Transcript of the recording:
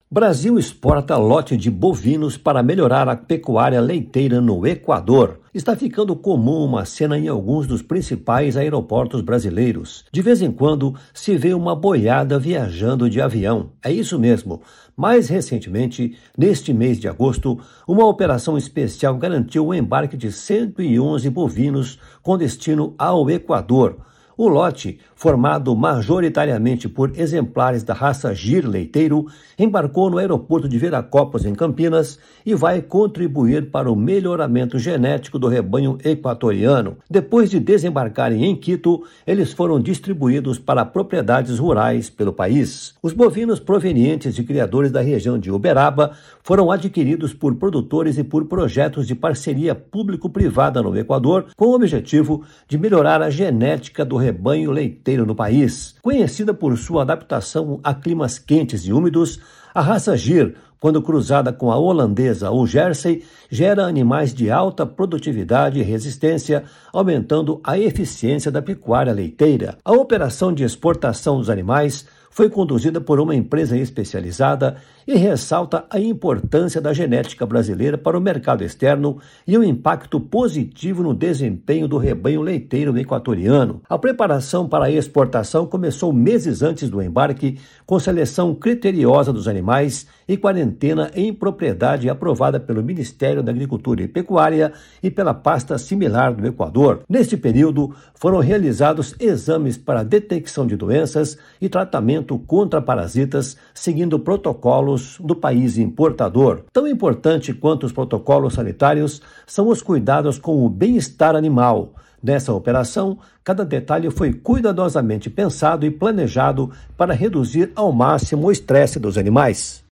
Brasil exporta lote de bovinos para melhorar a pecuária leiteira no Equador. Está ficando comum uma cena em alguns dos principais aeroportos brasileiros. De vez em quando se vê uma boiada viajando de avião. É isso mesmo. Mais recentemente, neste mês de agosto, uma operação especial garantiu o embarque de 111 bovinos com destino ao Equador. O lote, formado majoritariamente por exemplares da raça Gir leiteiro, embarcou no aeroporto de Viracopos, em Campinas, e vai contribuir para o melhoramento genético do rebanho equatoriano. Depois de desembarcarem em Quito, eles foram distribuídos para propriedades rurais pelo país. Os bovinos provenientes de criadores da região de Uberaba foram adquiridos por produtores e por projetos de parceria público-privada no Equador, com o objetivo de melhorar a genética do rebanho leiteiro no país. Conhecida por sua adaptação a climas quentes e úmidos, a raça Gir, quando cruzada com a holandesa ou Jersey, gera animais de alta produtividade e resistência, aumentando a eficiência da pecuária leiteira. A operação de exportação dos animais foi conduzida por uma empresa especializada e ressalta a importância da genética brasileira para o mercado externo e o impacto positivo no desempenho do rebanho leiteiro equatoriano. A preparação para a exportação começou meses antes do embarque, com seleção criteriosa dos animais e quarentena em propriedade aprovada pelo Ministério da Agricultura e Pecuária e pela pasta similar do Equador. Neste período, foram realizados exames para detecção de doenças e tratamento contra parasitas, seguindo protocolos do país importador. Tão importante quanto os protocolos sanitários são os cuidados com o bem-estar animal. Nessa operação, cada detalhe foi cuidadosamente pensado e planejado para reduzir ao máximo o estresse dos animais.